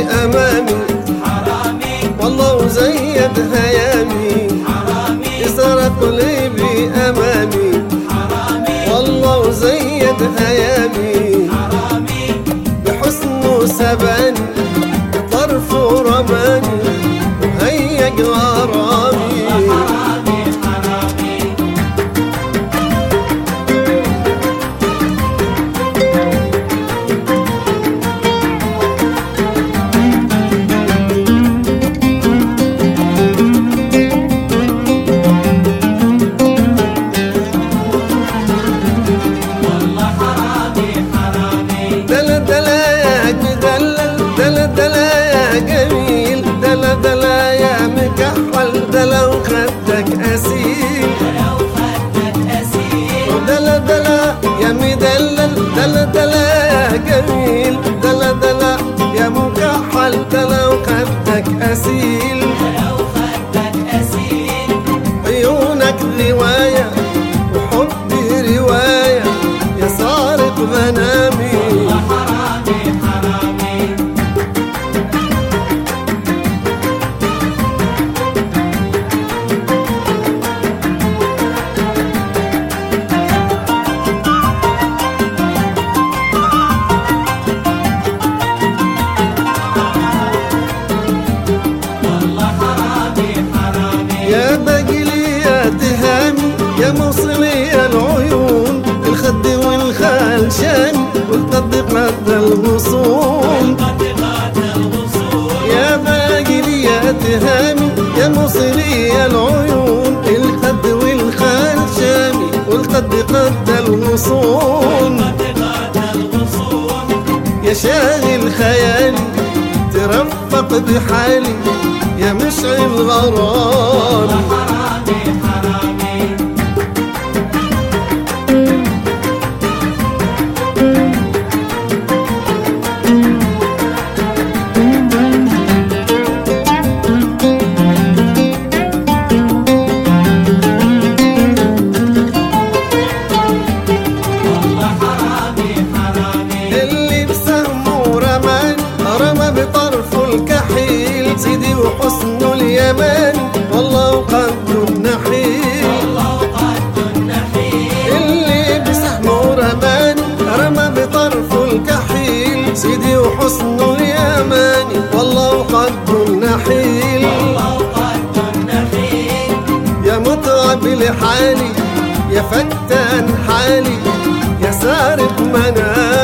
بأمامي والله وزيد هيامي سرق لي بأمامي والله وزيد هيامي بحسنه سباني بطرفه رماني وهيج غرامي دلا يا مكحل دلا وخدك أسيل دلا يا مدلل دلا يا جميل دلا يا مكحل دلا وخدك أسيل عيونك رواية وحبي رواية يا سارق منامي يا باقي يا تهامي يا موصلي العيون الخد والخلشان والقد قد الغصون يا باقي يا تهامي يا موصلي العيون الخد والخلشان والقد قد الغصون يا شاغل خيالي ترفق بحالي يا مشعل غرامي اللي بسهمه رمى بطرفه الكحيل سيدي وحسنه اليماني والله وقده النحيل اللي بسهمه رمى بطرفه الكحيل سيدي وحسنه اليماني والله وقده النحيل يا متعب لحالي يا فتان حالي يا سارق منامي